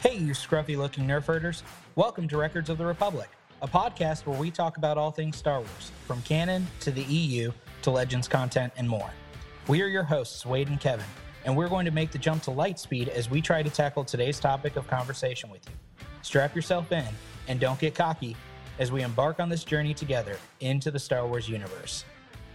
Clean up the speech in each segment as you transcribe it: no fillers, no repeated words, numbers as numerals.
Hey, you scruffy looking nerf herders. Welcome to Records of the Republic, a podcast where we talk about all things Star Wars, from canon to the EU to Legends content and more. We are your hosts, Wade and Kevin, and we're going to make the jump to light speed as we try to tackle today's topic of conversation with you. Strap yourself in and don't get cocky as we embark on this journey together into the Star Wars universe.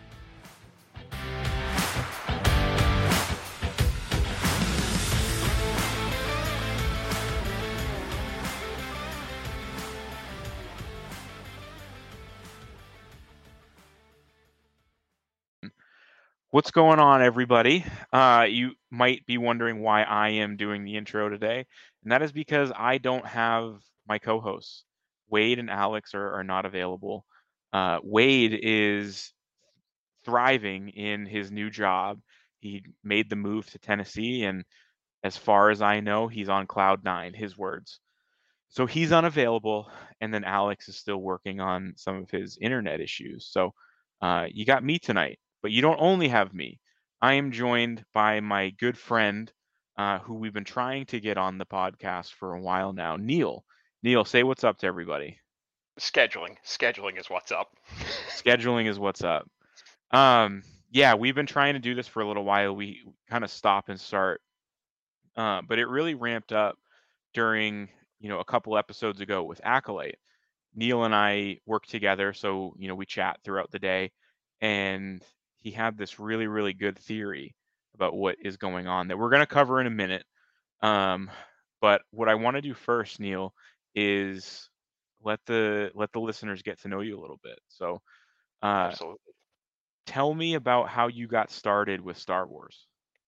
What's going on, everybody? You might be wondering why I am doing the intro today, and that is because I don't have my co-hosts. Wade and Alex are not available. Wade is thriving in his new job. He made the move to Tennessee, and as far as I know, he's on cloud nine, his words. So he's unavailable, and then Alex is still working on some of his internet issues. So you got me tonight, but you don't only have me. I am joined by my good friend, who we've been trying to get on the podcast for a while now, Neil. Neil, say what's up to everybody. Scheduling is what's up. Scheduling is what's up. Yeah, we've been trying to do this for a little while. We kind of stop and start, but it really ramped up during a couple episodes ago with Acolyte. Neil and I work together, so we chat throughout the day, and he had this really, really good theory about what is going on that we're going to cover in a minute. But what I want to do first, Neil, is let the listeners get to know you a little bit. So, Absolutely. tell me about how you got started with Star Wars.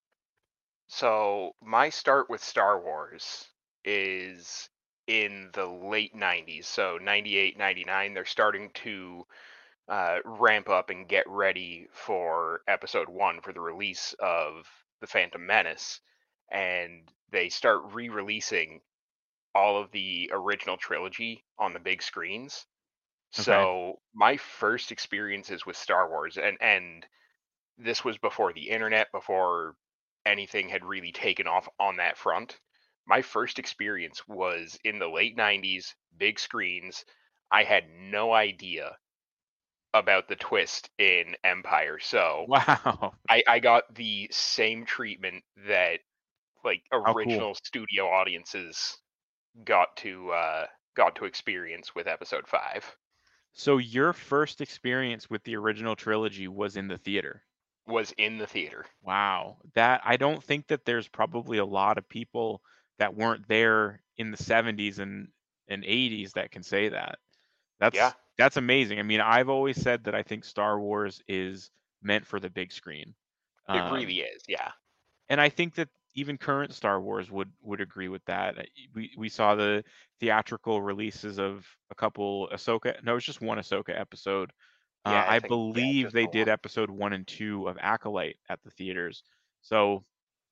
So my start with Star Wars is in the late 90s. So 98, 99, they're starting to ramp up and get ready for episode 1 for the release of The Phantom Menace. And they start re-releasing all of the original trilogy on the big screens. Okay. So my first experiences with Star Wars, and this was before the internet, before anything had really taken off on that front. My first experience was in the late 90s, big screens. I had no idea about the twist in Empire. So Wow. I got the same treatment that like How cool. original studio audiences got to experience with episode 5. So your first experience with the original trilogy was in the theater. Was in the theater. Wow. That I don't think that there's probably a lot of people that weren't there in the 70s and 80s that can say that. Yeah, That's amazing. I mean, I've always said that I think Star Wars is meant for the big screen. it Um, really is. Yeah. and I think that even current Star Wars would agree with that. We saw the theatrical releases of a couple Ahsoka. No, it was just one Ahsoka episode. Yeah, I I think believe just they the did one. episode 1 and 2 of Acolyte at the theaters. So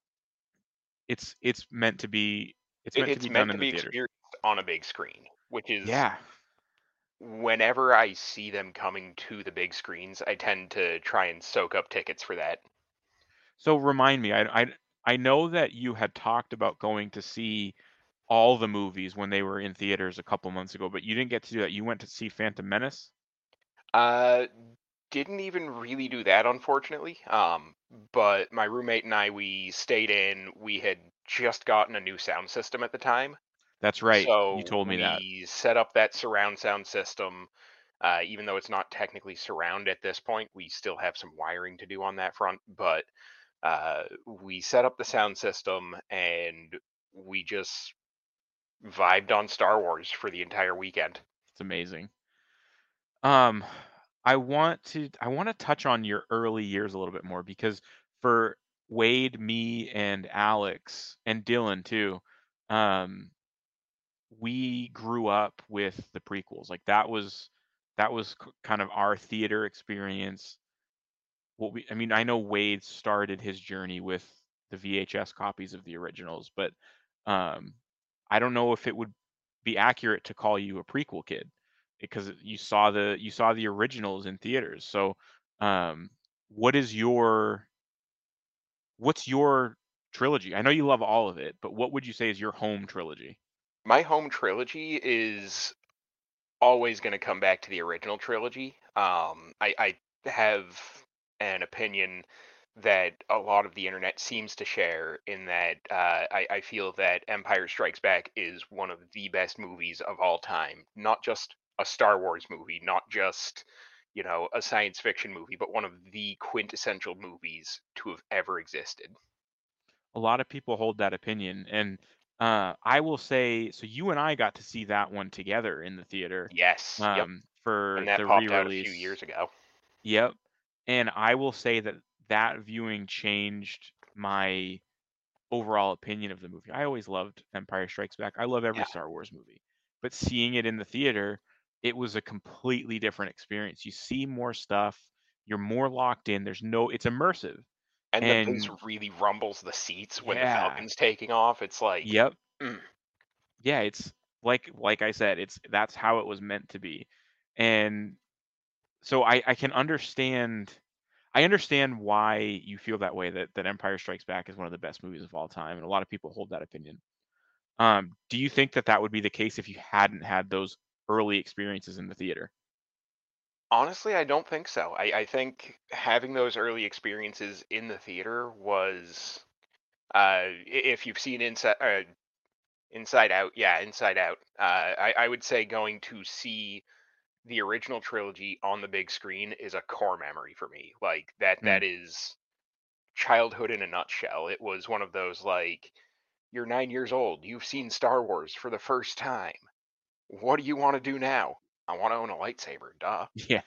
it's meant to be It's done meant in to the be theaters. experienced on a big screen, which is Yeah. whenever I see them coming to the big screens, I tend to try and soak up tickets for that. So remind me, I know that you had talked about going to see all the movies when they were in theaters a couple months ago, but you didn't get to do that. You went to see Phantom Menace? Uh, didn't even really do that, unfortunately. But my roommate and I, we stayed in. We had just gotten a new sound system at the time, That's right. You so told me that. we set up that surround sound system. Even though it's not technically surround at this point, we still have some wiring to do on that front. But we set up the sound system and we just vibed on Star Wars for the entire weekend. It's amazing. Um, I want to touch on your early years a little bit more because for Wade, me, and Alex and Dylan too, um, we grew up with the prequels. Like that was kind of our theater experience. I mean, I know Wade started his journey with the VHS copies of the originals, but um, I don't know if it would be accurate to call you a prequel kid because you saw the originals in theaters. So, um, what is what's your trilogy? I know you love all of it, but what would you say is your home trilogy? My home trilogy is always going to come back to the original trilogy. I have an opinion that a lot of the internet seems to share in that I feel that Empire Strikes Back is one of the best movies of all time. Not just a Star Wars movie, not just, a science fiction movie, but one of the quintessential movies to have ever existed. A lot of people hold that opinion, and I will say, so you and I got to see that one together in the theater, Yes. Yep. for And that the popped out a few re-release. years ago. Yep. And I will say that that viewing changed my overall opinion of the movie. I always loved Empire Strikes Back. I love every Yeah. Star Wars movie. But seeing it in the theater, it was a completely different experience. You see more stuff, you're more locked in. It's immersive. And the bass And really rumbles the seats when the yeah, Falcon's taking off. It's like, yep. mm, Yeah, it's like I said, that's how it was meant to be. And so I can understand, I understand why you feel that way, that Empire Strikes Back is one of the best movies of all time, and a lot of people hold that opinion. Do you think that that would be the case if you hadn't had those early experiences in the theater? honestly, I don't think so. I think having those early experiences in the theater was, if you've seen Inside Out, yeah, Inside Out. I would say going to see the original trilogy on the big screen is a core memory for me. Like that, Hmm. that is childhood in a nutshell. It was one of those like, you're 9 years old, you've seen Star Wars for the first time. What do you want to do now? I want to own a lightsaber, duh. Yeah.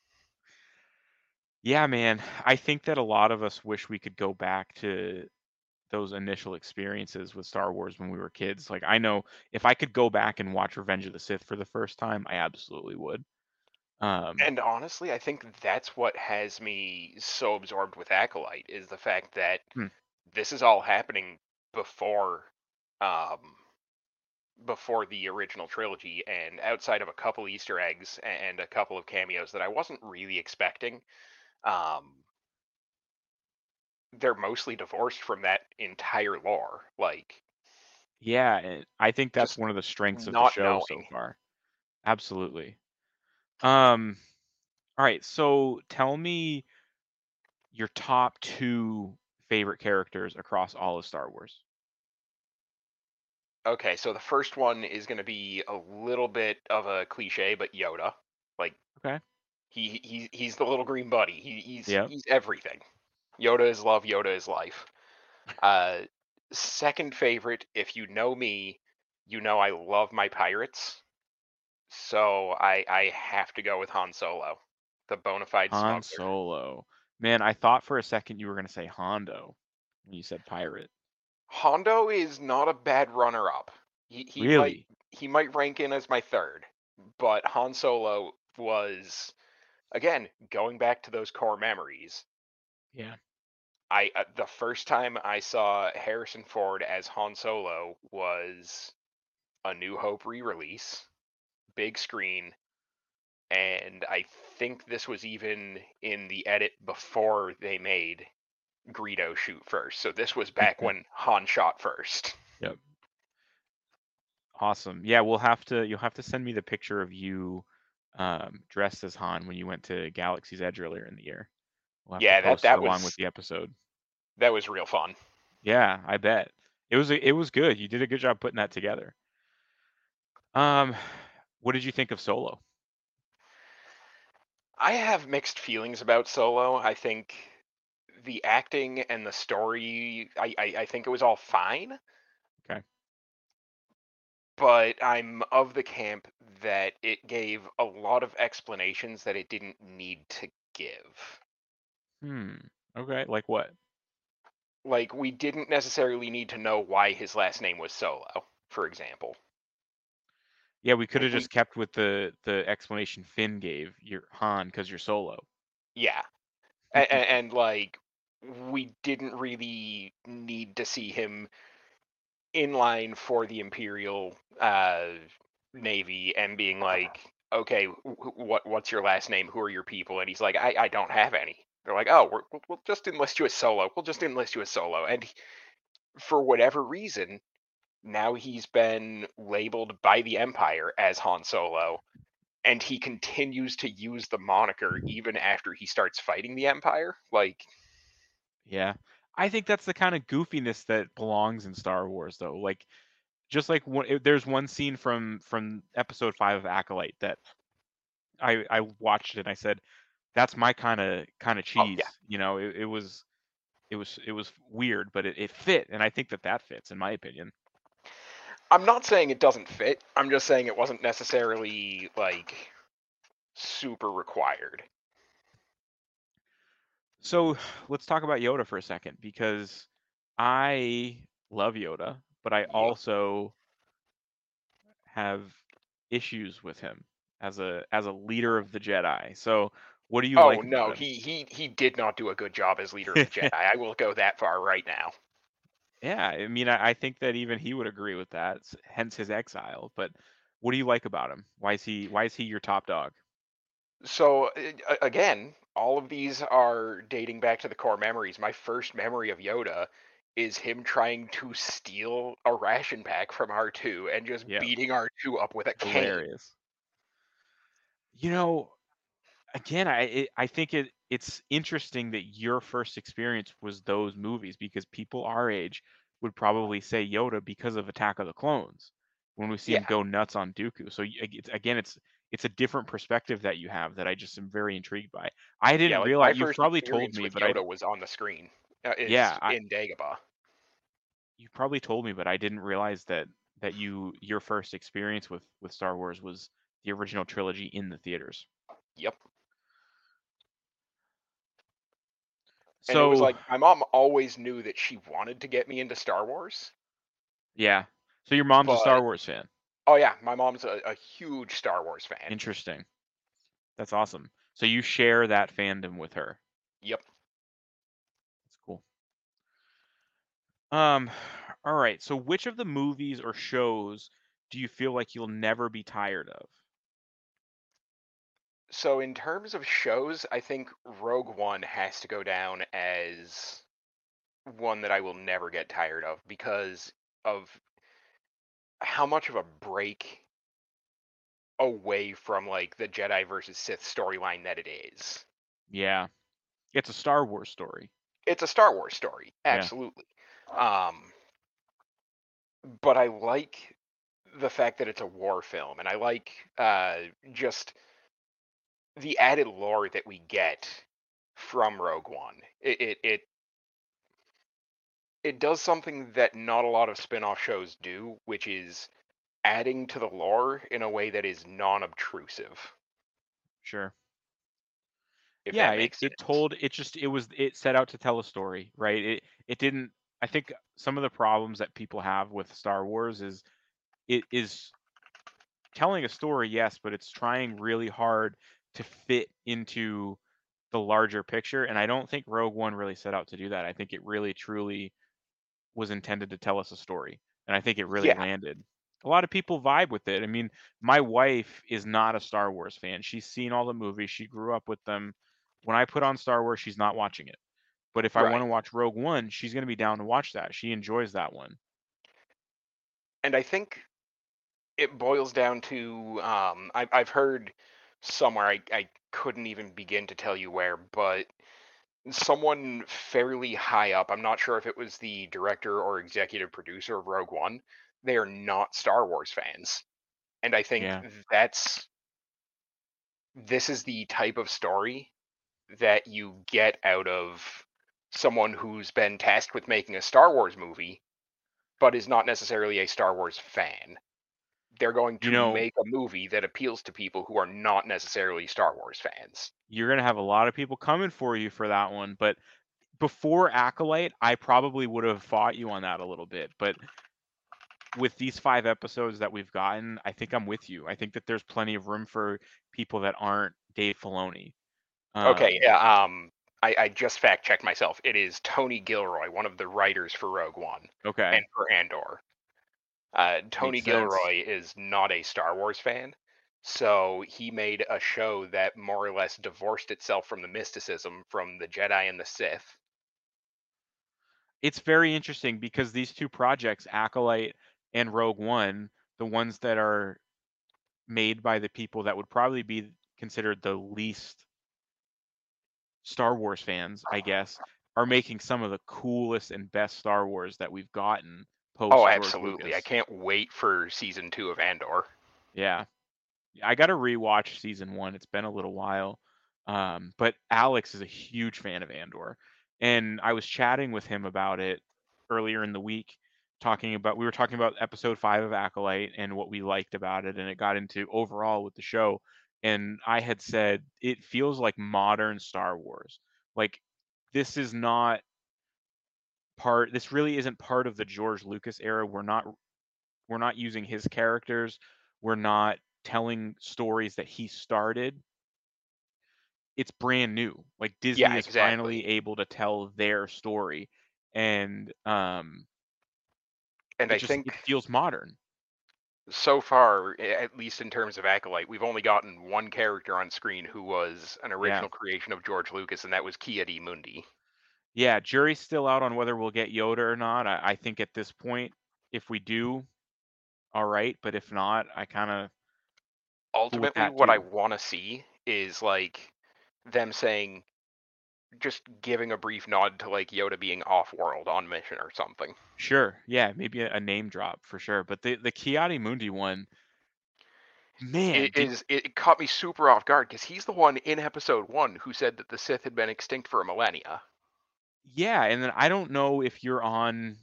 Yeah, man. I think that a lot of us wish we could go back to those initial experiences with Star Wars when we were kids. Like, I know if I could go back and watch Revenge of the Sith for the first time, I absolutely would. Um, And honestly, I think that's what has me so absorbed with Acolyte is the fact that hmm, this is all happening before um before the original trilogy, and outside of a couple Easter eggs and a couple of cameos that I wasn't really expecting, um they're mostly divorced from that entire lore. Like, yeah, and I think that's just one of the strengths of the not show so knowing. far. Absolutely. Um, all right, so tell me your top two favorite characters across all of Star Wars. Okay, so the first one is going to be a little bit of a cliche, but Yoda. Like, Okay. he's the little green buddy. Yep. He's everything. Yoda is love. Yoda is life. Uh, Second favorite, if you know me, you know I love my pirates. So I have to go with Han Solo, the bona fide Han smuggler. Solo. Man, I thought for a second you were going to say Hondo when you said pirate. Hondo is not a bad runner-up. He might Really? he might rank in as my third, but Han Solo was, again, going back to those core memories. Yeah. I The first time I saw Harrison Ford as Han Solo was a New Hope re-release, big screen, and I think this was even in the edit before they made Greedo shoot first. So this was back when Han shot first. Yep. Awesome. Yeah, you'll have to send me the picture of you dressed as Han when you went to Galaxy's Edge earlier in the year. We'll have to Yeah, post it along with the episode. that was real fun. Yeah, I bet. It was good. You did a good job putting that together. Um, what did you think of Solo? I have mixed feelings about Solo. I think the acting and the story, I think it was all fine, Okay. but I'm of the camp that it gave a lot of explanations that it didn't need to give. Hmm. Okay. Like what? Like, we didn't necessarily need to know why his last name was Solo, for example. Yeah, we could Like, have just kept with the explanation Finn gave. You're Han because you're Solo. yeah. And like, we didn't really need to see him in line for the Imperial Navy and being like, okay, what's your last name? Who are your people? And he's like, I don't have any. They're like, oh, we'll just enlist you as Solo. We'll just enlist you as Solo. And for whatever reason, Now he's been labeled by the Empire as Han Solo, and he continues to use the moniker even after he starts fighting the Empire. Like, Yeah. I think that's the kind of goofiness that belongs in Star Wars, though. Like, just like there's one scene from episode 5 of Acolyte that I watched it and I said, that's my kind of oh yeah, cheese. It was weird, but it fit, and I think that fits, in my opinion. I'm not saying it doesn't fit. I'm just saying it wasn't necessarily like super required. So let's talk about Yoda for a second, because I love Yoda, but I Yep. also have issues with him as a leader of the Jedi. So what do you Oh like no, about him? he did not do a good job as leader of the Jedi. I will go that far right now. Yeah, I mean, I think that even he would agree with that, hence his exile. But what do you like about him? Why is he your top dog? So again, all of these are dating back to the core memories. My first memory of Yoda is him trying to steal a ration pack from R2 and just Yeah, beating R2 up with a cane. hilarious. You know, again, I think it's interesting that your first experience was those movies, because people our age would probably say Yoda because of Attack of the Clones when we see him Yeah, go nuts on Dooku. So it's a different perspective that you have that I just am very intrigued by. I yeah. didn't Like my realize, you've first probably told experience me, with but Yoda was on the screen. yeah, Is in Dagobah. you probably told me, but I didn't realize that your first experience with Star Wars was the original trilogy in the theaters. Yep. And it was So like my mom always knew that she wanted to get me into Star Wars, yeah, so your mom's a Star but Wars fan. oh yeah, my mom's a huge Star Wars fan. Interesting. That's awesome. So you share that fandom with her. Yep. That's cool. Um, all right. So which of the movies or shows do you feel like you'll never be tired of? So in terms of shows, I think Rogue One has to go down as one that I will never get tired of because of how much of a break away from like the Jedi versus Sith storyline that it is. Yeah, it's a Star Wars story. It's a Star Wars story, Yeah. absolutely. Um, but I like the fact that it's a war film, and I like just the added lore that we get from Rogue One. It does something that not a lot of spin-off shows do, which is adding to the lore in a way that is non-obtrusive, Sure. if Yeah, that it makes it sense. told it set out to tell a story, right? It didn't. I think some of the problems that people have with Star Wars is it is telling a story, yes, but it's trying really hard to fit into the larger picture. And I don't think Rogue One really set out to do that. I think it really truly was intended to tell us a story. And I think it really Yeah, landed. A lot of people vibe with it. I mean, my wife is not a Star Wars fan. She's seen all the movies, she grew up with them. When I put on Star Wars, she's not watching it. But if I want right. to watch Rogue One, she's going to be down to watch that. She enjoys that one. And I think it boils down to I've heard somewhere I couldn't even begin to tell you where, but someone fairly high up, I'm not sure if it was the director or executive producer of Rogue One, they are not Star Wars fans. And I think Yeah. that's this is the type of story that you get out of someone who's been tasked with making a Star Wars movie, but is not necessarily a Star Wars fan. They're going You to know, make a movie that appeals to people who are not necessarily Star Wars fans. you're going to have a lot of people coming for you for that one, but before Acolyte, I probably would have fought you on that a little bit, but with these 5 episodes that we've gotten, I think I'm with you. I think that there's plenty of room for people that aren't Dave Filoni. Okay, Um, yeah, I just fact checked myself. It is Tony Gilroy, one of the writers for Rogue One and okay, for Andor. Tony makes sense. Gilroy is not a Star Wars fan, so he made a show that more or less divorced itself from the mysticism from the Jedi and the Sith. It's very interesting because these 2 projects, Acolyte and Rogue One, the ones that are made by the people that would probably be considered the least Star Wars fans, I guess, are making some of the coolest and best Star Wars that we've gotten Oh, post George absolutely. I Lucas. can't wait for season 2 of Andor. Yeah. I got to rewatch season 1. It's been a little while. But Alex is a huge fan of Andor. And I was chatting with him about it earlier in the week, we were talking about episode 5 of Acolyte and what we liked about it, and it got into overall with the show. And I had said it feels like modern Star Wars. Like this is not this really isn't part of the George Lucas era. We're not using his characters. We're not telling stories that he started. It's brand new. Like Disney Yeah, is finally exactly. able to tell their story, and And I it think feels modern. so far, at least in terms of Acolyte, we've only gotten one character on screen who was an Yeah. original creation of George Lucas, and that was Ki-Adi-Mundi. Yeah, jury's still out on whether we'll get Yoda or not. I think at this point, if we do, all right, but if not, I kind of cool with Ultimately, that what I too. want to see is like them saying, just giving a brief nod to like Yoda being off-world on mission or something. Sure, yeah, maybe a name drop for sure. But the Ki-Adi-Mundi one, man, It caught me super off guard because he's the one in episode 1 who said that the Sith had been extinct for a millennia. yeah, and then I don't know if you're on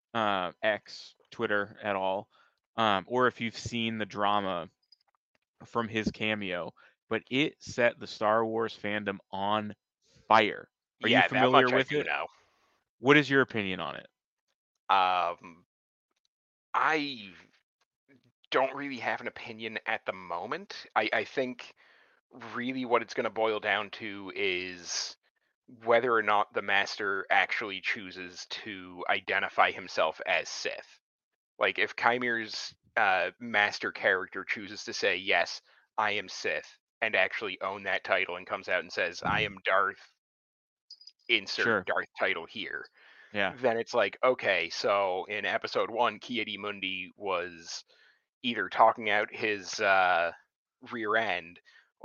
X, Twitter at all, or if you've seen the drama from his cameo, but it set the Star Wars fandom on fire. Are you Yeah, that familiar much I with do it? know. What is your opinion on it? Um, I don't really have an opinion at the moment. I think really what it's going to boil down to is whether or not the master actually chooses to identify himself as Sith. Like if Kymir's master character chooses to say, yes, I am Sith, and actually own that title and comes out and says, I am Darth, insert Sure. Darth title here, Yeah. then it's like, okay, so in episode 1, Ki-Adi-Mundi was either talking out his rear end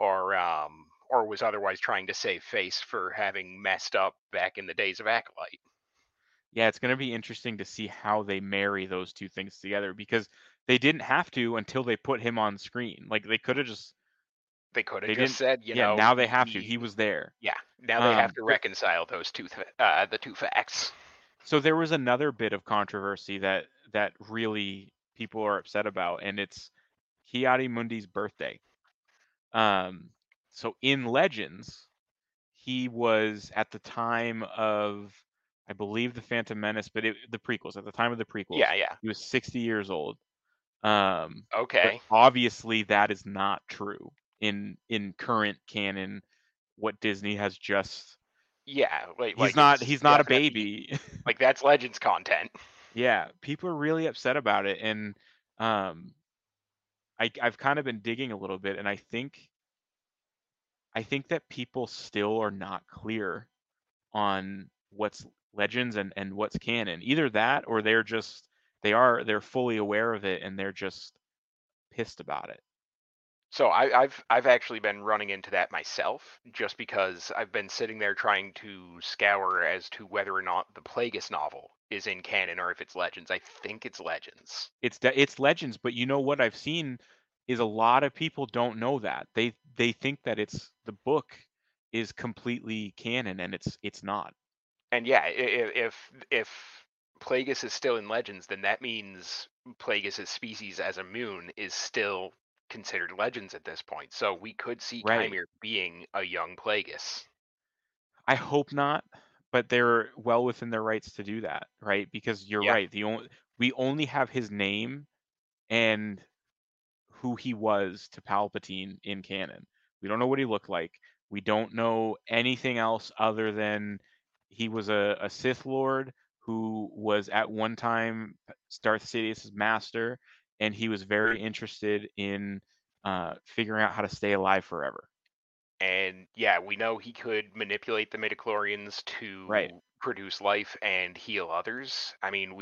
or was otherwise trying to save face for having messed up back in the days of Acolyte. Yeah, it's going to be interesting to see how they marry those two things together because they didn't have to until they put him on screen. Like they could have just They could have they just didn't said, yeah, now they have to. He was there. yeah, now they have to But reconcile those the two facts. so there was another bit of controversy that really people are upset about, and it's Ki-Adi-Mundi's birthday. Um, so in Legends, he was at the time of, I believe, the Phantom Menace, but the prequels. At the time of the prequels, Yeah, yeah. he was 60 years old. But Okay. obviously that is not true in current canon. What Disney has just Yeah, he's like not it's he's not a definitely baby. like that's Legends content. Yeah, people are really upset about it, and um, I've kind of been digging a little bit, and I think that people still are not clear on what's Legends and what's canon. Either that, or they're fully aware of it and they're just pissed about it. So I've actually been running into that myself, just because I've been sitting there trying to scour as to whether or not the Plagueis novel is in canon or if it's Legends. I think it's Legends. It's Legends, but you know what I've seen is a lot of people don't know that. They think that it's the book is completely canon and it's not. And yeah, if Plagueis is still in Legends, then that means Plagueis' species as a moon is still considered Legends at this point. So we could see Right. Kymir being a young Plagueis. I hope not, but they're well within their rights to do that, right? Because you're Yeah. right. We only have his name and who he was to Palpatine in canon. We don't know what he looked like. We don't know anything else other than he was a Sith Lord who was at one time Darth Sidious's master, and he was very interested in figuring out how to stay alive forever. And yeah, we know he could manipulate the midichlorians Right. to produce life and heal others. I mean, we've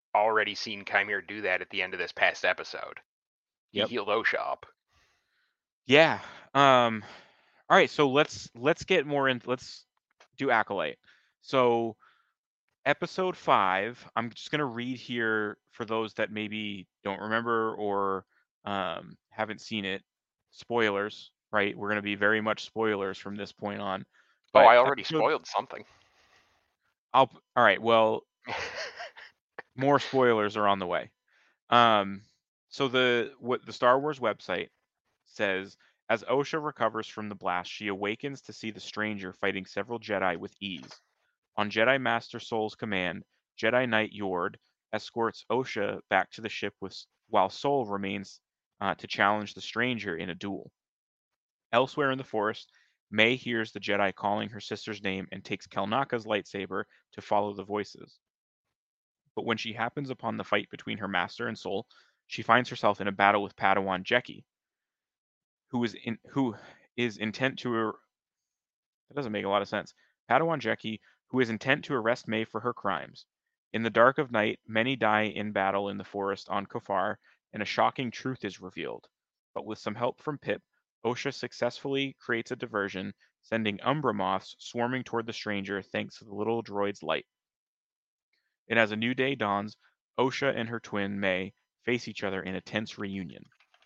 already seen Chimera do that at the end of this past episode. He Yep. healed Osha up. Yeah. All right. So let's get more in. Let's do Acolyte. So episode 5. I'm just gonna read here for those that maybe don't remember or haven't seen it. Spoilers, right? We're gonna be very much spoilers from this point on. Oh, But I already spoiled something. All right. Well, more spoilers are on the way. So the Star Wars website says, as Osha recovers from the blast, she awakens to see the stranger fighting several Jedi with ease. On Jedi Master Soul's command, Jedi Knight Yord escorts Osha back to the ship while Soul remains to challenge the stranger in a duel. Elsewhere in the forest, May hears the Jedi calling her sister's name and takes Kelnaka's lightsaber to follow the voices. But when she happens upon the fight between her master and Soul, she finds herself in a battle with Padawan Jeki, who is intent to that doesn't make a lot of sense. Padawan Jeki, who is intent to arrest May for her crimes. In the dark of night, many die in battle in the forest on Kofar, and a shocking truth is revealed. But with some help from Pip, Osha successfully creates a diversion, sending Umbra moths swarming toward the stranger thanks to the little droid's light. And as a new day dawns, Osha and her twin, May, face each other in a tense reunion.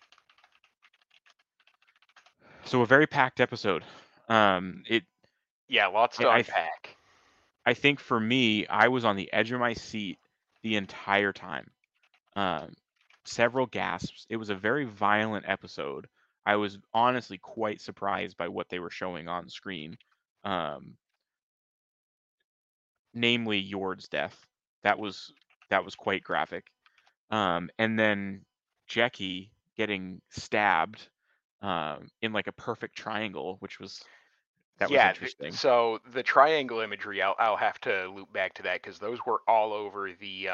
So a very packed episode. Yeah, lots to unpack. I think for me, I was on the edge of my seat the entire time. Several gasps. It was a very violent episode. I was honestly quite surprised by what they were showing on screen. Namely Yord's death. That was quite graphic. And then Jeki getting stabbed in like a perfect triangle, which was interesting. So the triangle imagery, I'll have to loop back to that because those were all over the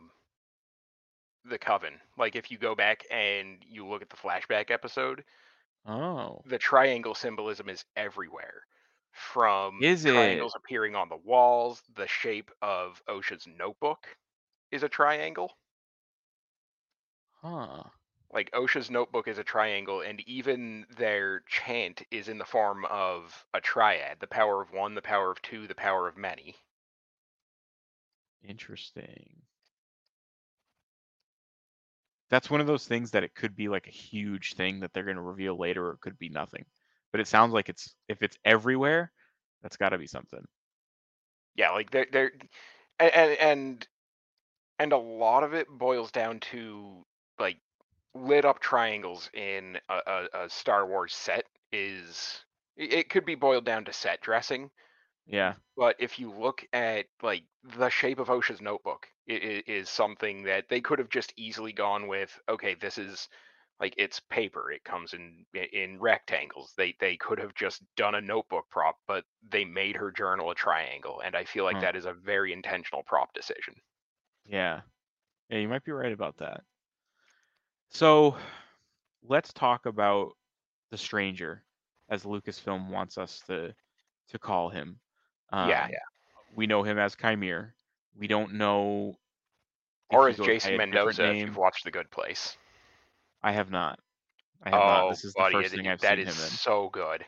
Coven. Like if you go back and you look at the flashback episode, the triangle symbolism is everywhere. From triangles appearing on the walls, the shape of Osha's notebook is a triangle. Huh. Like Osha's notebook is a triangle, and even their chant is in the form of a triad: the power of one, the power of two, the power of many. Interesting. That's one of those things that it could be like a huge thing that they're going to reveal later, or it could be nothing. But it sounds like if it's everywhere, that's got to be something. Yeah, like they're and a lot of it boils down to like lit up triangles in a Star Wars set it could be boiled down to set dressing. Yeah. But if you look at like the shape of Osha's notebook, it is something that they could have just easily gone with. Okay, this is like it's paper. It comes in rectangles. They could have just done a notebook prop, but they made her journal a triangle, and I feel like that is a very intentional prop decision. Yeah. Yeah, you might be right about that. So let's talk about the stranger, as Lucasfilm wants us to call him. Yeah. We know him as Chimera. We don't know or as Jason Mendoza if you've watched The Good Place. I have not. This is buddy, the first thing I've seen him in. That is so good.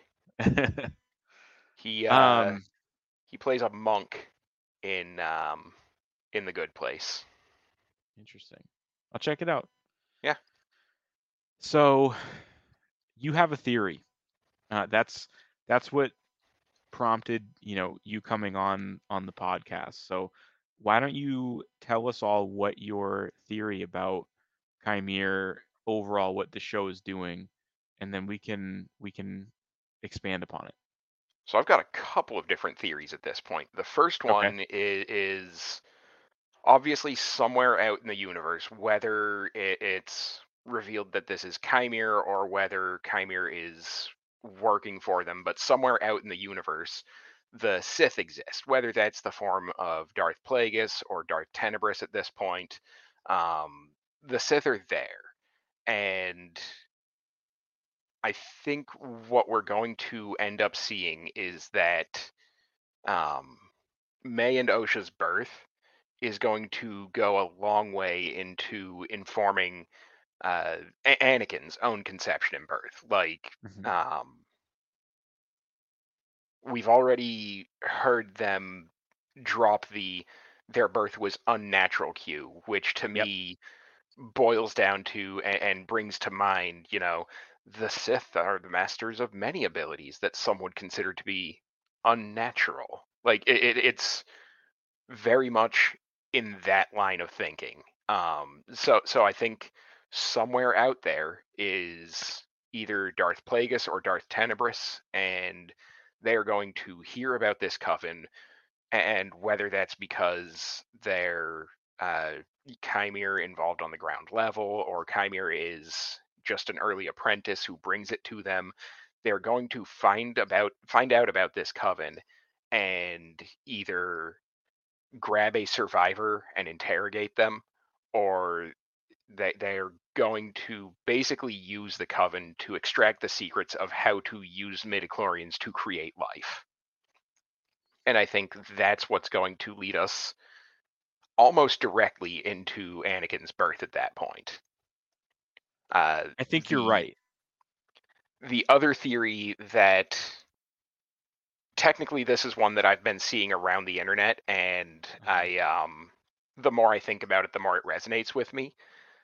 He plays a monk in The Good Place. Interesting. I'll check it out. Yeah. So you have a theory. That's what prompted you coming on the podcast. So why don't you tell us all what your theory about Chimera overall, what the show is doing, and then we can expand upon it. So I've got a couple of different theories at this point. The first one is obviously somewhere out in the universe, whether it's revealed that this is Chimera or whether Chimera is working for them, but somewhere out in the universe, the Sith exist, whether that's the form of Darth Plagueis or Darth Tenebrous at this point. The Sith are there. And I think what we're going to end up seeing is that May and Osha's birth is going to go a long way into informing Anakin's own conception and birth. Like, we've already heard them drop their birth was unnatural cue, which to Yep. me boils down to and brings to mind, the Sith are the masters of many abilities that some would consider to be unnatural. Like it's very much in that line of thinking. So I think somewhere out there is either Darth Plagueis or Darth Tenebrous, and they are going to hear about this coven, and whether that's because they're Chimere involved on the ground level, or Chimere is just an early apprentice who brings it to them, they're going to find out about this coven and either grab a survivor and interrogate them, or they're going to basically use the coven to extract the secrets of how to use midichlorians to create life. And I think that's what's going to lead us almost directly into Anakin's birth at that point. I think you're right. The other theory that technically this is one that I've been seeing around the internet, and the more I think about it, the more it resonates with me.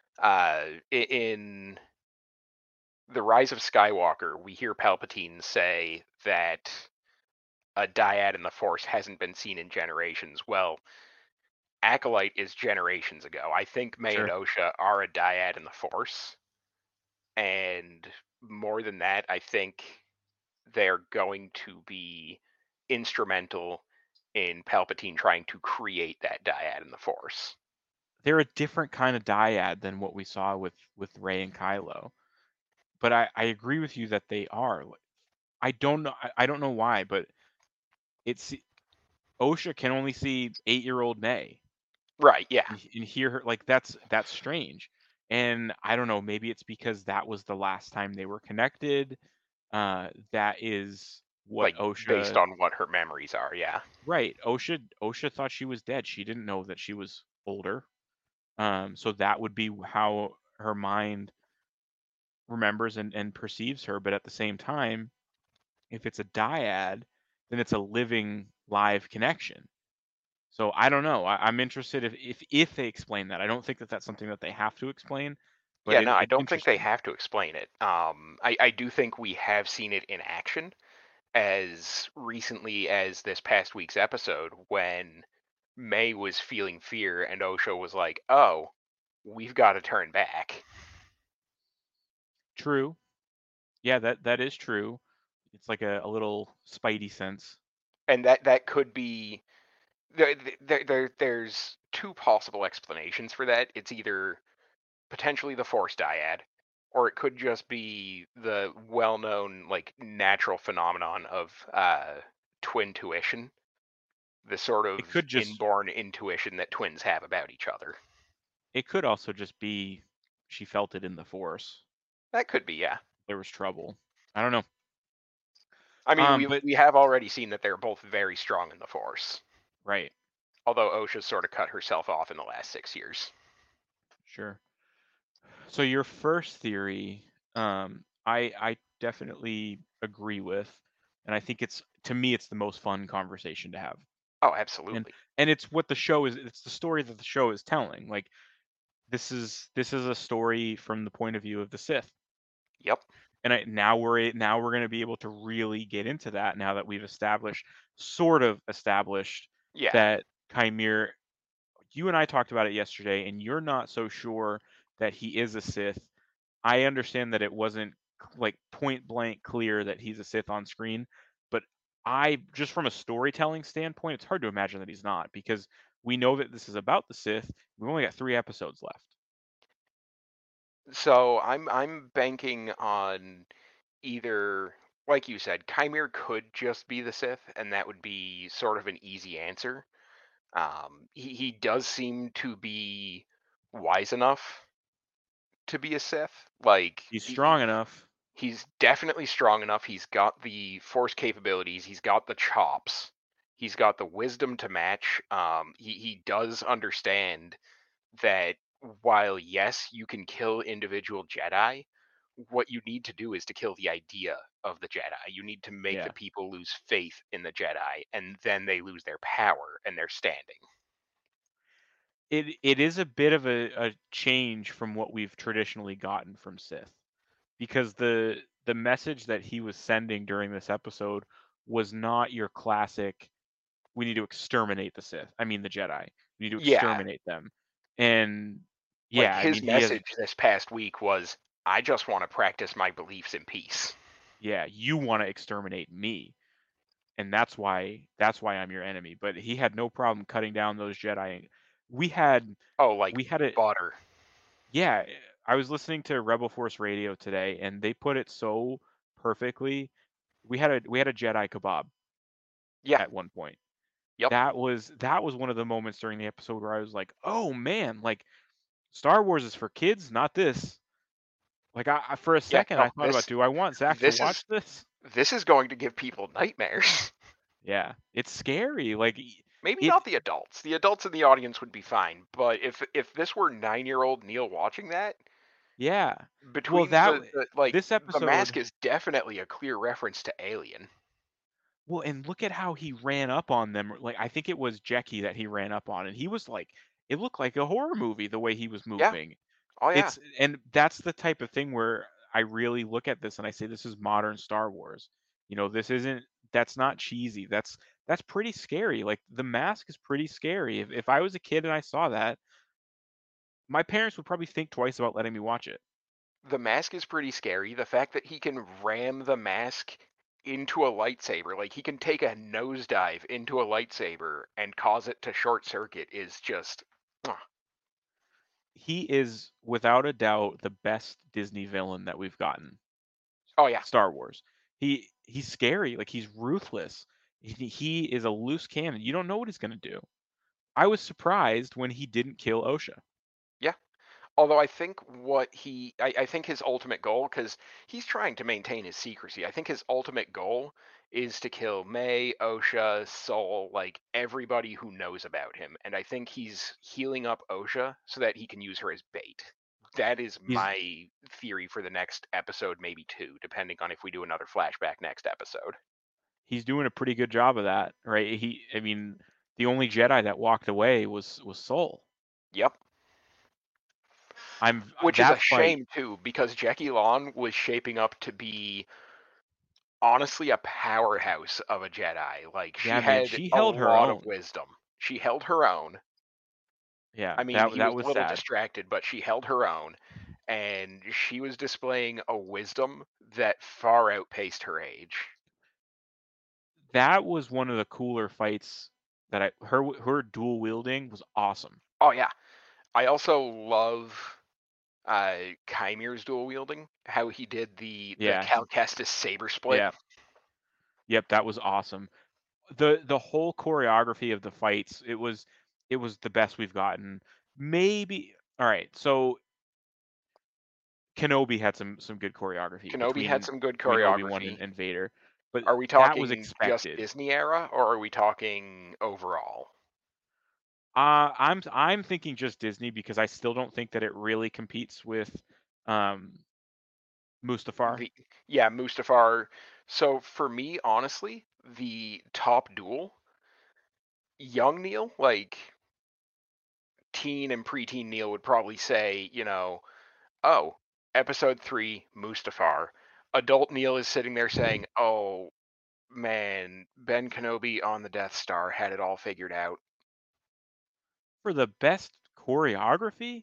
In The Rise of Skywalker, we hear Palpatine say that a dyad in the Force hasn't been seen in generations. Well, Acolyte is generations ago. I think May and Osha are a dyad in the Force. And more than that, I think they're going to be instrumental in Palpatine trying to create that dyad in the Force. They're a different kind of dyad than what we saw with Rey and Kylo. But I agree with you that they are. I don't know why, but it's Osha can only see 8-year-old May. Right, yeah. And hear her, like, that's strange. And I don't know, maybe it's because that was the last time they were connected. That is what like, Osha, based on what her memories are, yeah. Right. Osha thought she was dead. She didn't know that she was older. So that would be how her mind remembers and perceives her. But at the same time, if it's a dyad, then it's a living live connection. So I don't know. I'm interested if they explain that. I don't think that that's something that they have to explain. But Yeah, no, I it's don't think they interesting. have to explain it. I do think we have seen it in action as recently as this past week's episode, when May was feeling fear and Osha was like, "Oh, we've got to turn back." True. Yeah, that is true. It's like a little spidey sense. And that could be there's two possible explanations for that. It's either potentially the Force dyad, or it could just be the well-known, like, natural phenomenon of twin tuition, the sort of It could just inborn intuition that twins have about each other. It could also just be she felt it in the Force. That could be, yeah. There was trouble. I don't know. I mean, But we have already seen that they're both very strong in the Force. right, Although Osha sort of cut herself off in the last 6 years. sure. So your first theory, I definitely agree with, and I think to me it's the most fun conversation to have. Oh, And absolutely. it's what the show is. It's the story that the show is telling. Like this is a story from the point of view of the Sith. Yep. And now we're going to be able to really get into that now that we've sort of established Yeah. that Chimere. You and I talked about it yesterday, and you're not so sure that he is a Sith. I understand that it wasn't like point blank clear that he's a Sith on screen, but just from a storytelling standpoint, it's hard to imagine that he's not, because we know that this is about the Sith. We've only got 3 episodes left. So I'm banking on either, like you said, Chimere could just be the Sith, and that would be sort of an easy answer. He does seem to be wise enough to be a Sith. Like, He's strong enough. He's definitely strong enough. He's got the Force capabilities. He's got the chops. He's got the wisdom to match. He does understand that while, yes, you can kill individual Jedi, what you need to do is to kill the idea of the Jedi. You need to make the Yeah. people lose faith in the Jedi, and then they lose their power and their standing. It is a bit of a change from what we've traditionally gotten from Sith, because the message that he was sending during this episode was not your classic, we need to exterminate the Sith. I mean the Jedi. We need to Yeah, exterminate them. And like yeah, I his mean he has, message this past week was, I just want to practice my beliefs in peace. yeah, you want to exterminate me. And that's why I'm your enemy. But he had no problem cutting down those Jedi. We had Oh, like we had a butter. Yeah, I was listening to Rebel Force Radio today, and they put it so perfectly. We had a Jedi kebab Yeah, at one point. yep. That was one of the moments during the episode where I was like, "Oh man, like Star Wars is for kids, not this." Like I for a Yeah, second no, I thought about, do I want Zach to this watch is this? this is going to give people nightmares. Yeah, it's scary. Like Maybe it. not the adults. The adults in the audience would be fine, but if this were 9-year-old Neil watching that, Yeah. Well, between that this the mask episode. is definitely a clear reference to Alien. Well, and look at how he ran up on them. Like I think it was Jackie that he ran up on, and he was like, it looked like a horror movie the way he was Yeah. moving. Oh yeah. And that's the type of thing where I really look at this and I say this is modern Star Wars. This isn't, that's not cheesy. That's pretty scary. Like the mask is pretty scary. If I was a kid and I saw that, my parents would probably think twice about letting me watch it. The mask is pretty scary. The fact that he can ram the mask into a lightsaber, like he can take a nosedive into a lightsaber and cause it to short circuit, is just He is without a doubt the best Disney villain that we've gotten. oh yeah. Star Wars. He's scary, like he's ruthless. He is a loose cannon. You don't know what he's gonna do. I was surprised when he didn't kill Osha. Yeah. Although I think I think his ultimate goal, because he's trying to maintain his secrecy, I think his ultimate goal is to kill May, Osha, Soul, like everybody who knows about him. And I think he's healing up Osha so that he can use her as bait. That is He's my theory for the next episode, maybe two, depending on if we do another flashback next episode. he's doing a pretty good job of that, right? I mean, the only Jedi that walked away was Soul. Yep. I'm Which is a that fight. shame too, because Jackie Long was shaping up to be honestly a powerhouse of a Jedi. Like she Yeah, man, had she a held her lot of own. wisdom. She held her own. Yeah, I mean, he that was a was little sad. distracted, but she held her own, and she was displaying a wisdom that far outpaced her age. That was one of the cooler fights that her dual wielding was awesome. Oh yeah. I also love Kymir's dual wielding, how he did the Yeah, Cal Kestis saber split. yeah, yep, that was awesome. The whole choreography of the fights, it was the best we've gotten. Maybe all right, so Kenobi had some good choreography Kenobi had between some good Obi-Wan choreography. and Vader, but Are we that was talking just expected. Disney era, or are we talking overall? I'm thinking just Disney because I still don't think that it really competes with um Mustafar. Yeah, Mustafar. So for me, honestly, the top duel, young Neil, like teen and preteen Neil would probably say, oh, episode 3, Mustafar. Adult Neil is sitting there saying, oh man, Ben Kenobi on the Death Star had it all figured out. For the best choreography?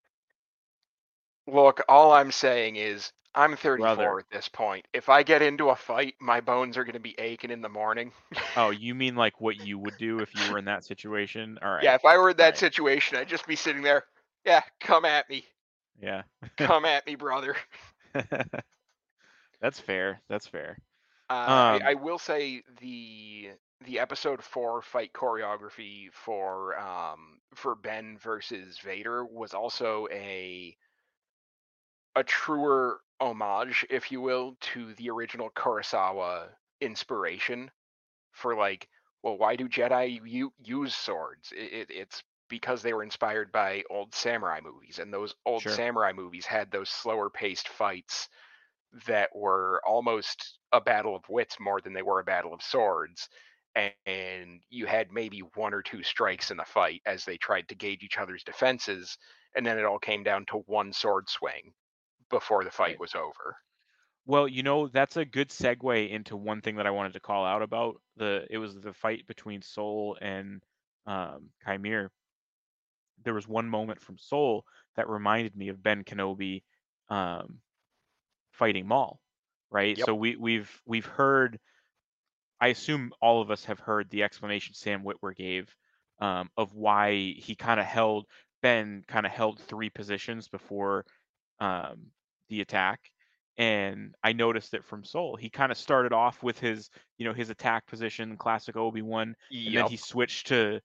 Look, all I'm saying is I'm 34 Brother. at this point. If I get into a fight, my bones are going to be aching in the morning. Oh, you mean like what you would do if you were in that situation? All Yeah, right. if I were in All that right. situation, I'd just be sitting there. Yeah, come at me. Yeah. Come at me, brother. That's fair. That's fair. I will say the episode 4 fight choreography for Ben versus Vader was also a truer homage, if you will, to the original Kurosawa inspiration for like well, why do Jedi use swords? It's because they were inspired by old samurai movies, and those old Sure. samurai movies had those slower paced fights that were almost a battle of wits more than they were a battle of swords. And you had maybe one or two strikes in the fight as they tried to gauge each other's defenses, and then it all came down to one sword swing before the fight Right. was over. Well, that's a good segue into one thing that I wanted to call out about it was the fight between Soul and Chimere. There was one moment from Soul that reminded me of Ben Kenobi um, fighting Maul, right? Yep. So we've heard. I assume all of us have heard the explanation Sam Witwer gave of why Ben kind of held three positions before um, the attack. And I noticed it from Soul. He kind of started off with his attack position, classic Obi-Wan, and then Yep. he switched to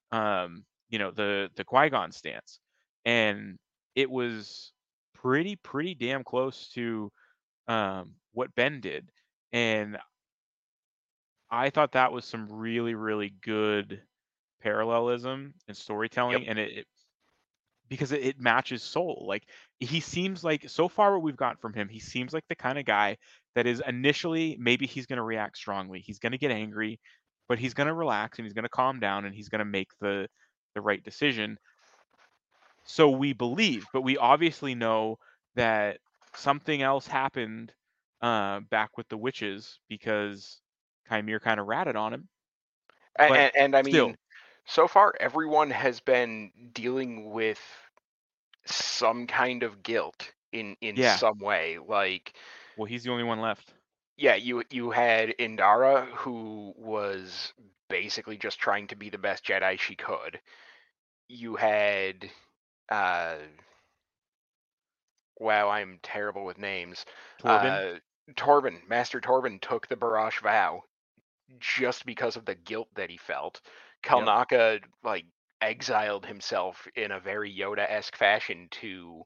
the Qui-Gon stance. And it was pretty damn close to what Ben did. And I thought that was some really, really good parallelism and Yep. storytelling, and because it matches Soul. Like he seems like so far what we've got from him, he seems like the kind of guy that is initially maybe he's going to react strongly. He's going to get angry, but he's going to relax and he's going to calm down and he's going to make the right decision. So we believe, but we obviously know that something else happened back with the witches because Chimere kind of ratted on him. But And I mean, still, so far everyone has been dealing with some kind of guilt in yeah. some way. Like, Well, he's the only one left. yeah, you had Indara, who was basically just trying to be the best Jedi she could. You had uh wow, I'm terrible with names. Torben, Master Torben took the Barash vow just because of the guilt that he felt. yep, Kalnaka like exiled himself in a very Yoda-esque fashion to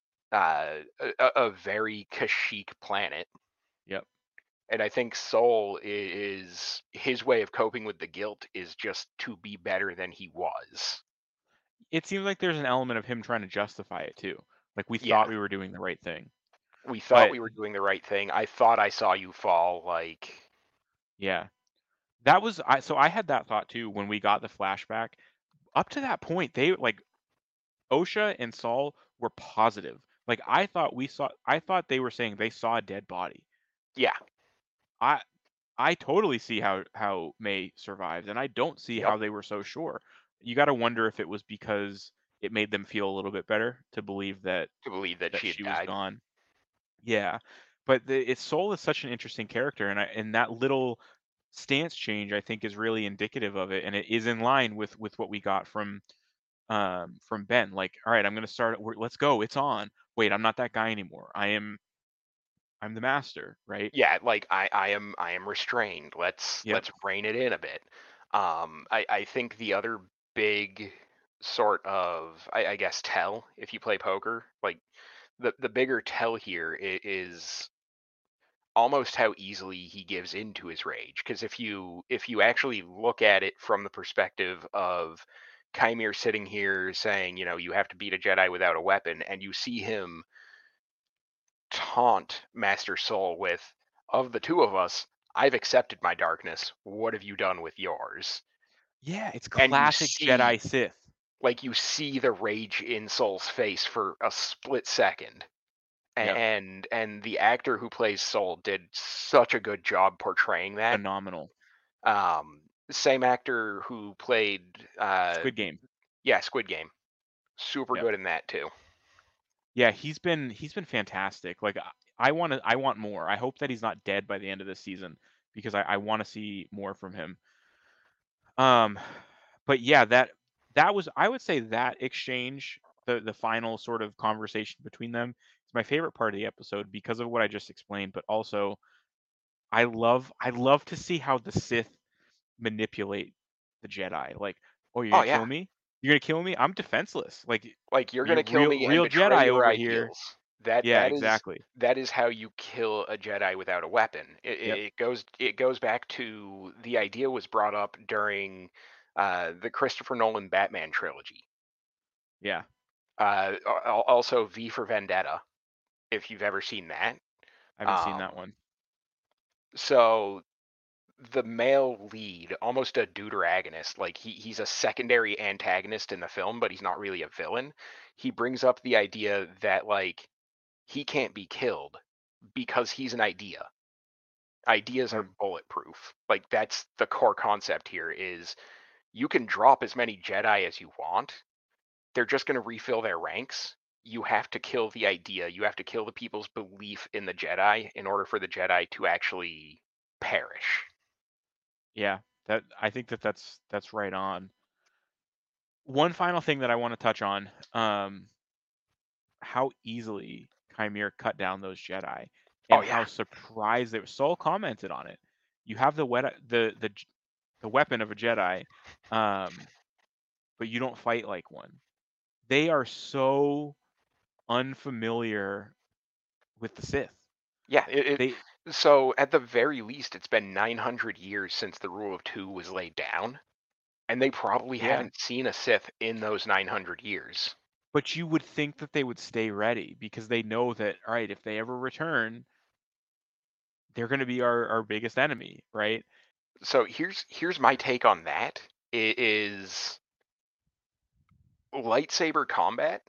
a very Kashyyyk planet. yep. And I think Soul is his way of coping with the guilt is just to be better than he was. It seems like there's an element of him trying to justify it too. Like we Yeah, thought we were doing the right thing. we thought But we were doing the right thing. I thought I saw you fall. Like, yeah, I had that thought too when we got the flashback. Up to that point, they like Osha and Saul were positive. Like I thought they were saying they saw a dead body. yeah, I I totally see how May survives, and I don't see yep, how they were so sure. You got to wonder if it was because it made them feel a little bit better to believe that to believe that she had she was died. gone. Yeah, but its Soul is such an interesting character, and that little stance change I think is really indicative of it, and it is in line with what we got from Ben. Like, all right, I'm gonna start. Let's go. It's on. Wait, I'm not that guy anymore. I'm the master, right? Yeah, like I am restrained. Yep. Let's rein it in a bit. I think the other big sort of I guess tell if you play poker, like the bigger tell here is almost how easily he gives into his rage. Because if you actually look at it from the perspective of Chimere sitting here saying, you have to beat a Jedi without a weapon, and you see him taunt Master Soul with, of the two of us, I've accepted my darkness. What have you done with yours? Yeah, it's And you classic see, Jedi Sith. the rage in Soul's face for a split second. Yep. And the actor who plays Soul did such a good job portraying that. Phenomenal. Same actor who played Squid Game. Squid Game. Super Yep. good in that too. Yeah, he's been fantastic. Like I want more. I hope that he's not dead by the end of this season because I want to see more from him. Um, but yeah, that was I would say that exchange, the final sort of conversation between them is my favorite part of the episode because of what I just explained, but also I love to see how the Sith manipulate the Jedi. Like, oh, you're Oh gonna yeah, kill me? You're gonna kill me? I'm defenseless. Like like you're you gonna kill real me and real betray Jedi your over here. ideals. That Yeah, that is exactly. that is how you kill a Jedi without a weapon. Yep. It goes back to the idea was brought up during the Christopher Nolan Batman trilogy. Yeah. Also V for Vendetta, if you've ever seen that. I haven't seen that Um, one. so the male lead, almost a deuteragonist, like he's a secondary antagonist in the film, but he's not really a villain. He brings up the idea that like he can't be killed because he's an idea. Ideas are Hmm. bulletproof. Like that's the core concept here is you can drop as many Jedi as you want. They're just going to refill their ranks. You have to kill the idea. You have to kill the people's belief in the Jedi in order for the Jedi to actually perish. Yeah. I think that's right on. One final thing that I want to touch on, how easily Chimera cut down those Jedi, Oh and yeah. how surprised they were. Saul commented on it. You have the weapon of a Jedi, um, but you don't fight like one. They are so unfamiliar with the Sith. Yeah, They so at the very least it's been 900 years since the rule of 2 was laid down, and they probably Yeah, haven't seen a Sith in those 900 years. but you would think that they would stay ready because they know that, all right, if they ever return, they're going to be our biggest enemy, right? So here's my take on that. It is lightsaber combat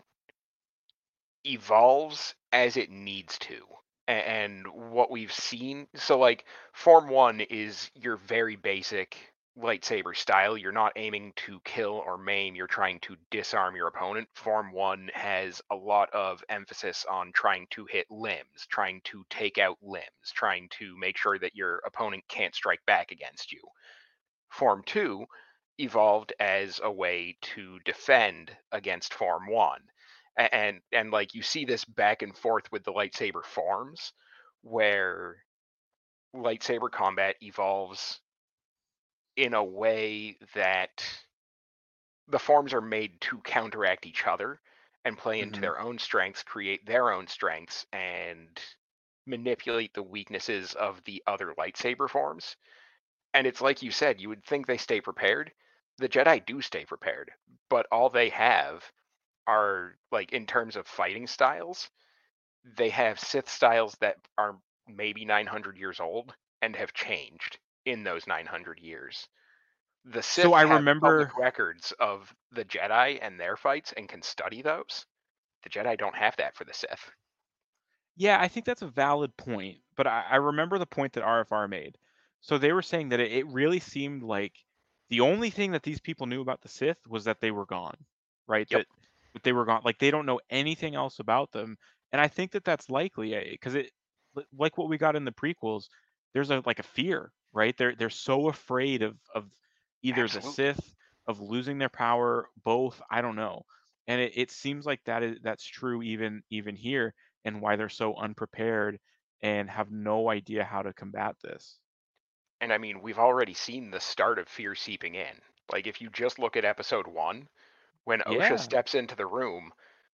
evolves as it needs to. And what we've seen, so like Form 1 is your very basic lightsaber style. You're not aiming to kill or maim, you're trying to disarm your opponent. Form 1 has a lot of emphasis on trying to hit limbs, trying to take out limbs, trying to make sure that your opponent can't strike back against you. Form 2 evolved as a way to defend against Form 1. And like you see this back and forth with the lightsaber forms where lightsaber combat evolves in a way that the forms are made to counteract each other and play into Hmm. their own strengths, create their own strengths, and manipulate the weaknesses of the other lightsaber forms. And it's like you said, you would think they stay prepared. The Jedi do stay prepared, but all they have are, like, in terms of fighting styles, they have Sith styles that are maybe 900 years old and have changed in those 900 years. The So Sith I have public remember, records of the Jedi and their fights and can study those. The Jedi don't have that for the Sith. yeah, I think that's a valid point, but I remember the point that RFR made. So they were saying that it really seemed like the only thing that these people knew about the Sith was that they were gone, right? Yep. That they were gone. Like they don't know anything else about them, and I think that that's likely because like what we got in the prequels, there's a fear, right? They're so afraid of either the Absolutely. Sith, of losing their power, both. I don't know, and it seems like that's true even here and why they're so unprepared and have no idea how to combat this. And I mean, we've already seen the start of fear seeping in. Like, if you just look at episode 1, when Osha Yeah. steps into the room,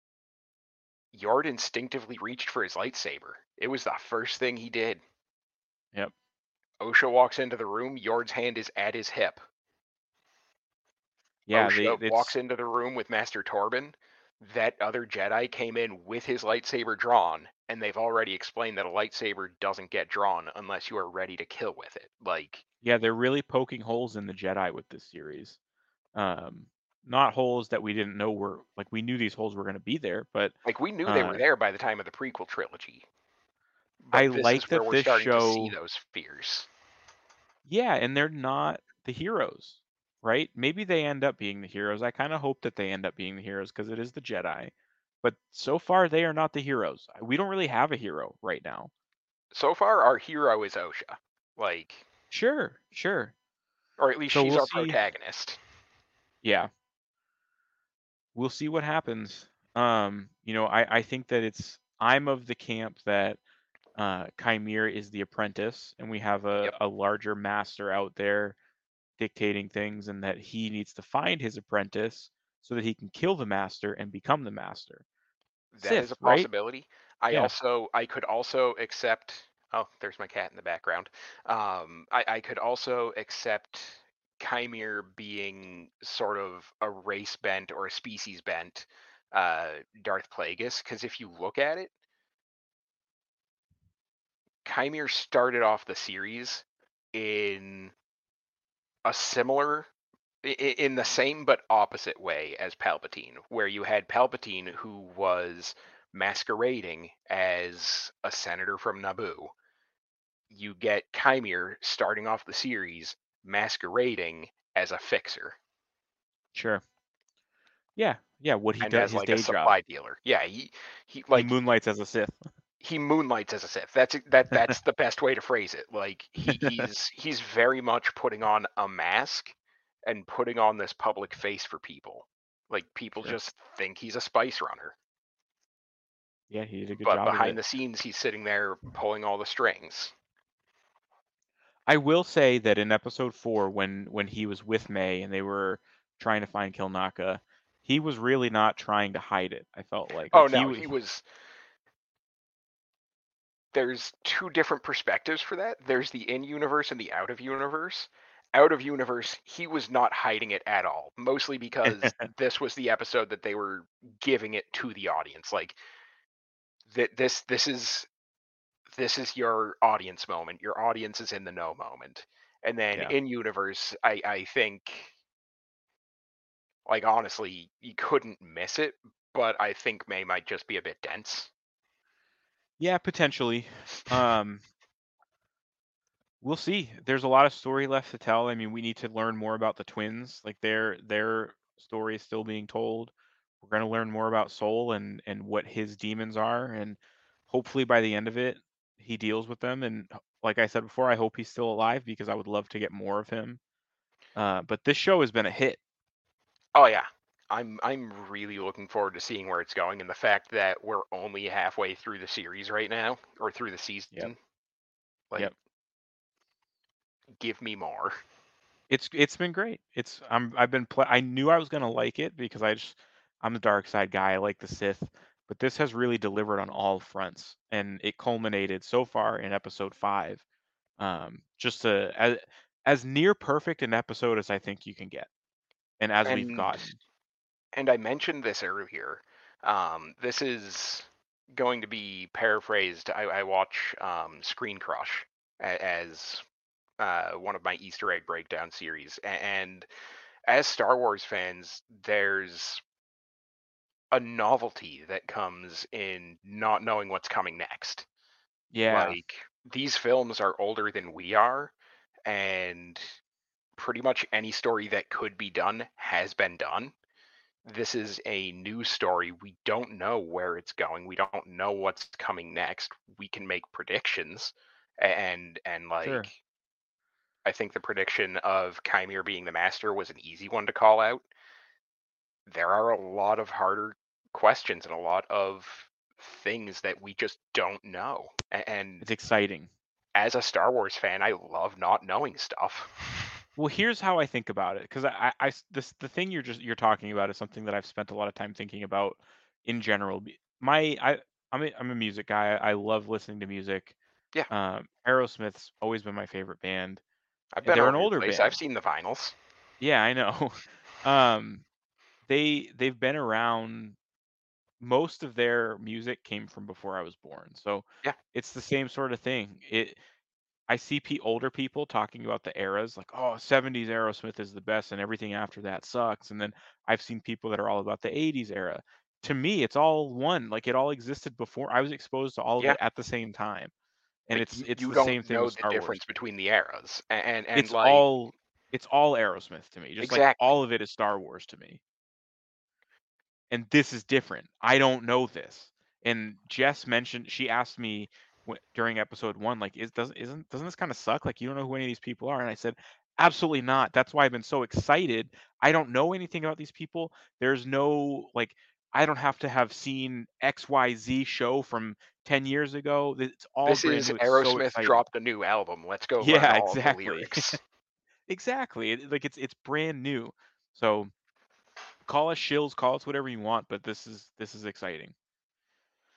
Yord instinctively reached for his lightsaber. It was the first thing he did. Yep. Osha walks into the room, Yord's hand is at his hip. Yeah. Osha walks It's into the room with Master Torben. That other Jedi came in with his lightsaber drawn, and they've already explained that a lightsaber doesn't get drawn unless you are ready to kill with it. yeah. They're really poking holes in the Jedi with this series. Um, Not holes that we didn't know were like we knew these holes were going to be there, but we knew they uh, were there by the time of the prequel trilogy. I But this like is where that we're this starting to see show. those fears. Yeah, and they're not the heroes, right? Maybe they end up being the heroes. I kind of hope that they end up being the heroes because it is the Jedi. But so far, they are not the heroes. We don't really have a hero right now. So far, our hero is Osha. Like, Sure, sure. or at least So she's we'll our see. protagonist. Yeah, we'll see what happens. I think that I'm of the camp that Chimera is the apprentice, and we have Yep. a larger master out there dictating things, and that he needs to find his apprentice so that he can kill the master and become the master. That is Sith, a right? possibility. Yeah. I could also accept. Oh, there's my cat in the background. I could also accept Chimere being sort of a race bent or a species bent Darth Plagueis, because if you look at it, Chimere started off the series in a similar in the same but opposite way as Palpatine, where you had Palpatine who was masquerading as a senator from Naboo. You get Chimere starting off the series masquerading as a fixer Sure. Yeah. Yeah. What he and does, as his like a day job. supply dealer. Yeah, he He like moonlights as a Sith. he moonlights as a Sith. That's the best way to phrase it. Like he's very much putting on a mask and putting on this public face for people. Like people Sure. just think he's a spice runner, Yeah, he did a good but job of behind it. the scenes he's sitting there pulling all the strings. I will say that in episode 4, when he was with May and they were trying to find Kilnaka, he was really not trying to hide it. I felt like Oh he, no, he was. There's two different perspectives for that. There's the in universe and the out of universe. Out of universe, he was not hiding it at all, mostly because this was the episode that they were giving it to the audience. Like that this is your audience moment. Your audience is in the know moment. And then yeah. in universe, I think like honestly, you couldn't miss it, but I think May might just be a bit dense. Yeah, potentially. Um, we'll see. There's a lot of story left to tell. I mean, we need to learn more about the twins. Like their story is still being told. We're going to learn more about Soul and what his demons are, and hopefully by the end of it, he deals with them. And like I said before, I hope he's still alive because I would love to get more of him. But this show has been a hit. Oh yeah. I'm really looking forward to seeing where it's going, and the fact that we're only halfway through the series right now, or through the Yep. season. Like, Yep. give me more. It's been great. I've been I knew I was gonna like it because I'm the dark side guy. I like the Sith, but this has really delivered on all fronts, and it culminated so far in episode 5. Just as near perfect an episode as I think you can get, and as we've And gotten. I mentioned this earlier. This is going to be paraphrased. I watch Screen Crush as one of my Easter egg breakdown series, and as Star Wars fans, there's a novelty that comes in not knowing what's coming next. Yeah, Like these films are older than we are, and pretty much any story that could be done has been done. This is a new story. We don't know where it's going. We don't know what's coming next. We can make predictions, and like sure. I think the prediction of Chimere being the master was an easy one to call out. There are a lot of harder questions and a lot of things that we just don't know. And It's exciting. as a Star Wars fan, I love not knowing stuff. Well, here's how I think about it, because the thing you're talking about is something that I've spent a lot of time thinking about in general. I'm a music guy. I love listening to music. Yeah, Aerosmith's always been my favorite band. I've been They're all an over your older place. I've band. seen the vinyls. Yeah, I know. Um, they've been around. Most of their music came from before I was born, so Yeah, it's the same sort of thing. I see older people talking about the eras, like, oh, 70s Aerosmith is the best and everything after that sucks. And then I've seen people that are all about the 80s era. To me, it's all one. Like it all existed before. I was exposed to all of yeah. it at the same time. And Like it's you the don't same thing know with the Star Wars. difference between the eras, and It's like all it's all Aerosmith to me. Just like exactly. all of it is Star Wars to me. And this is different. I don't know this. And Jess mentioned, she asked me during episode 1, like, doesn't this kind of suck? Like, you don't know who any of these people are? And I said, absolutely not. That's why I've been so excited. I don't know anything about these people. There's no like, I don't have to have seen XYZ show from 10 years ago. It's all This brand is new. It's so Aerosmith exciting. dropped a new album. Let's go learn Yeah, all of the exactly. lyrics. Exactly. Like it's brand new. So call us shills, call us whatever you want, but this is exciting.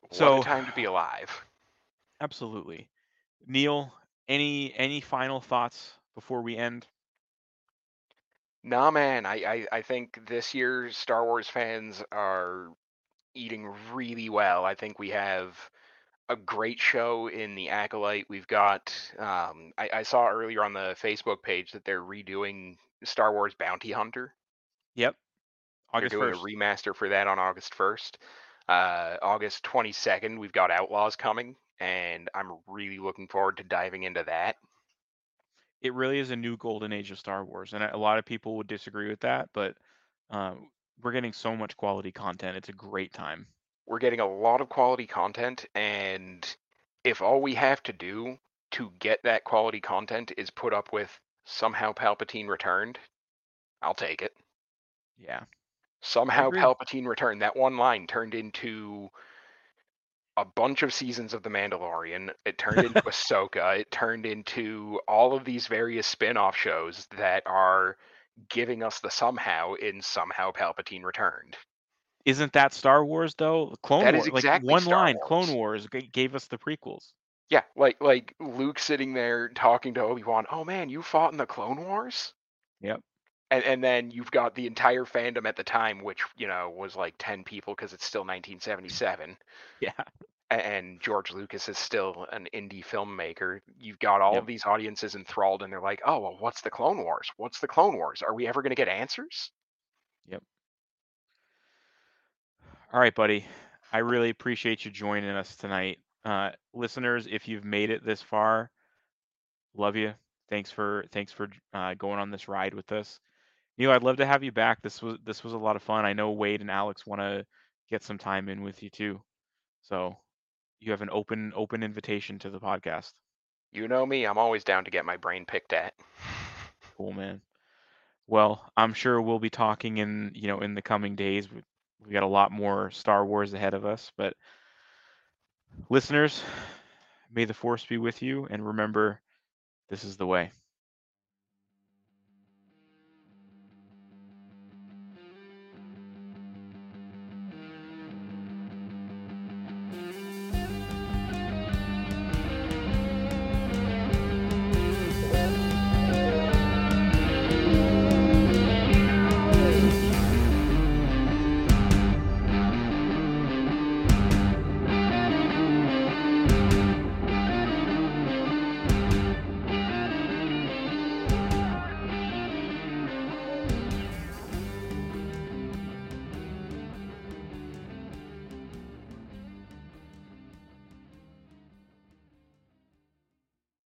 What a So, time to be alive. absolutely. Neil, any final thoughts before we end? Nah, man, I think this year Star Wars fans are eating really well. I think we have a great show in The Acolyte. We've got, I saw earlier on the Facebook page that they're redoing Star Wars Bounty Hunter. Yep. They're August doing a 1st. remaster for that on August 1st. August 22nd, we've got Outlaws coming, and I'm really looking forward to diving into that. It really is a new golden age of Star Wars, and a lot of people would disagree with that, but we're getting so much quality content. It's a great time. We're getting a lot of quality content, and if all we have to do to get that quality content is put up with somehow Palpatine returned, I'll take it. Yeah. I Somehow agree. Palpatine returned. That one line turned into a bunch of seasons of The Mandalorian. It turned into Ahsoka. It turned into all of these various spin-off shows that are giving us the somehow in Somehow Palpatine Returned. Isn't that Star Wars though? Clone That is Wars, like exactly one Star line, Clone Wars. Wars gave us the prequels. Yeah, like Luke sitting there talking to Obi-Wan, "Oh man, you fought in the Clone Wars?" Yep. And then you've got the entire fandom at the time, which, was like 10 people because it's still 1977. Yeah. And George Lucas is still an indie filmmaker. You've got all Yep. of these audiences enthralled, and they're like, "Oh, well, what's the Clone Wars? What's the Clone Wars? Are we ever going to get answers?" Yep. All right, buddy. I really appreciate you joining us tonight. Listeners, if you've made it this far, love you. Thanks for going on this ride with us. Neil, I'd love to have you back. This was a lot of fun. I know Wade and Alex want to get some time in with you too. So you have an open invitation to the podcast. You know me, I'm always down to get my brain picked at. Cool, man. Well, I'm sure we'll be talking in the coming days. We got a lot more Star Wars ahead of us, but listeners, may the force be with you, and remember, this is the way.